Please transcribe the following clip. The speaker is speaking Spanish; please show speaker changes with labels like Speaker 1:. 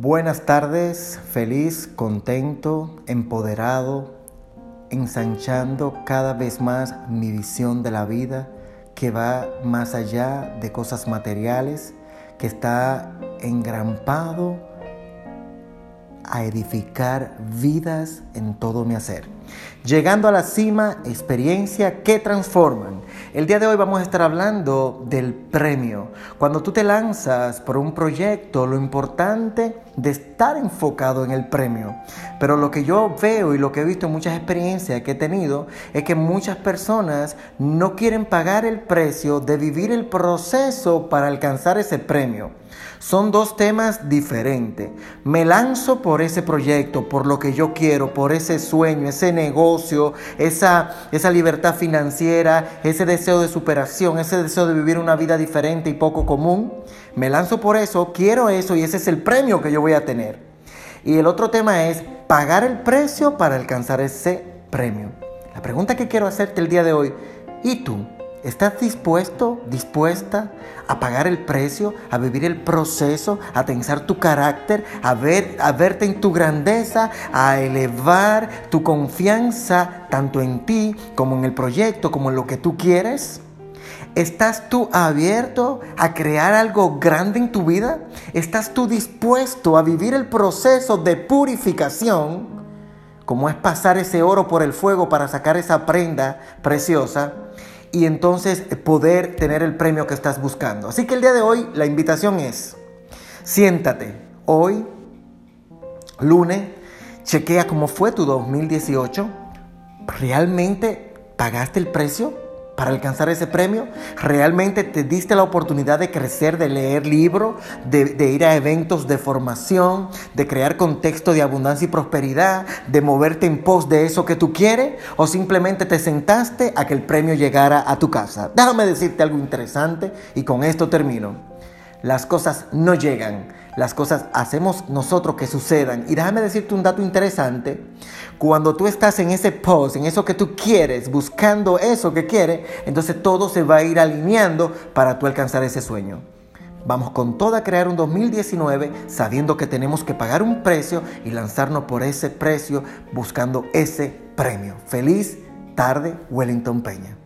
Speaker 1: Buenas tardes, feliz, contento, empoderado, ensanchando cada vez más mi visión de la vida que va más allá de cosas materiales, que está engrampado a edificar vidas en todo mi hacer. Llegando a la cima, experiencia que transforman. El día de hoy vamos a estar hablando del premio. Cuando tú te lanzas por un proyecto, lo importante de estar enfocado en el premio. Pero lo que yo veo y lo que he visto en muchas experiencias que he tenido es que muchas personas no quieren pagar el precio de vivir el proceso para alcanzar ese premio. Son dos temas diferentes. Me lanzo por ese proyecto, por lo que yo quiero, por ese sueño, ese negocio, esa libertad financiera, ese deseo de superación, ese deseo de vivir una vida diferente y poco común. Me lanzo por eso, quiero eso y ese es el premio que yo voy a tener. Y el otro tema es pagar el precio para alcanzar ese premio. La pregunta que quiero hacerte el día de hoy, ¿y tú? ¿Estás dispuesta a pagar el precio, a vivir el proceso, a tensar tu carácter, a verte en tu grandeza, a elevar tu confianza tanto en ti como en el proyecto, como en lo que tú quieres? ¿Estás tú abierto a crear algo grande en tu vida? ¿Estás tú dispuesto a vivir el proceso de purificación, como es pasar ese oro por el fuego para sacar esa prenda preciosa? Y entonces poder tener el premio que estás buscando. Así que el día de hoy la invitación es, siéntate hoy, lunes, chequea cómo fue tu 2018. ¿Realmente pagaste el precio para alcanzar ese premio? ¿Realmente te diste la oportunidad de crecer, de leer libros, de ir a eventos de formación, de crear contexto de abundancia y prosperidad, de moverte en pos de eso que tú quieres? ¿O simplemente te sentaste a que el premio llegara a tu casa? Déjame decirte algo interesante y con esto termino. Las cosas no llegan, las cosas hacemos nosotros que sucedan. Y déjame decirte un dato interesante. Cuando tú estás en ese post, en eso que tú quieres, buscando eso que quieres, entonces todo se va a ir alineando para tú alcanzar ese sueño. Vamos con todo a crear un 2019 sabiendo que tenemos que pagar un precio y lanzarnos por ese precio buscando ese premio. Feliz tarde, Wellington Peña.